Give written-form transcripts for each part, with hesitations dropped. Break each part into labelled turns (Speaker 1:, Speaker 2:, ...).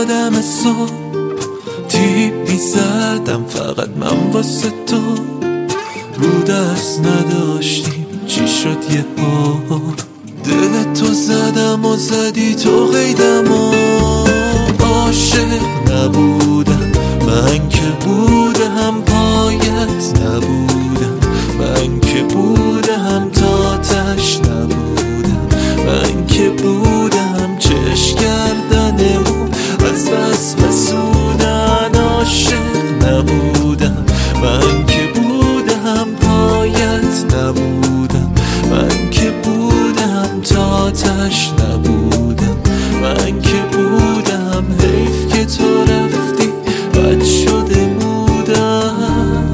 Speaker 1: یادم صبح تیپ میزدم فقط من واسه تو، رو دست نداشتیم چی شد یه ها، دل تو زدم و زدی تو قیدم و عاشق نبودم من که بودم پایت نبودم، من که بودم تاتش نبودم، من که بودم چشم کردنمون از بس مسودن، عاشق نبودم من که بودم پایت نبودم، من که بودم تاتش نبودم، من که بودم حیف که تو رفتی بد شده بودم.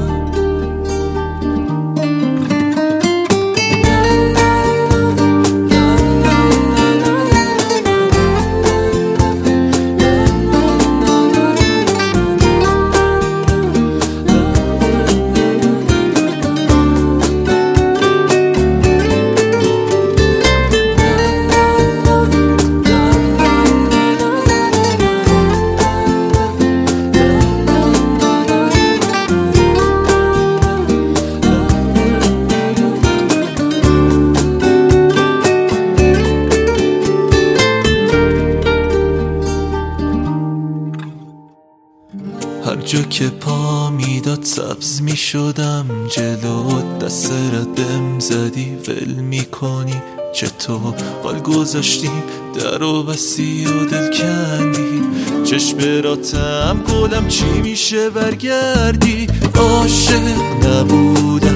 Speaker 1: هر جا که پا میداد سبز میشدم جلوت، دست ردم زدی ول میکنی چطور، قال گذاشتیم در و بستی و دل کندی، چشم راتم گلم چی میشه برگردی، عاشق نبودم